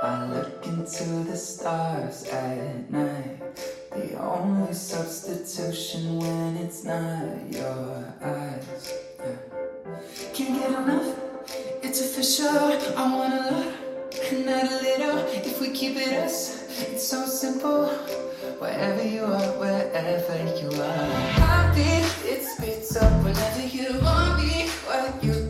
I look into the stars at night. The only substitution when it's not your eyes. Can't get enough, it's official. I want a lot, not a little. If we keep it us, it's so simple. Wherever you are, wherever you are. Heartbeat, it speeds up whenever you want me. What you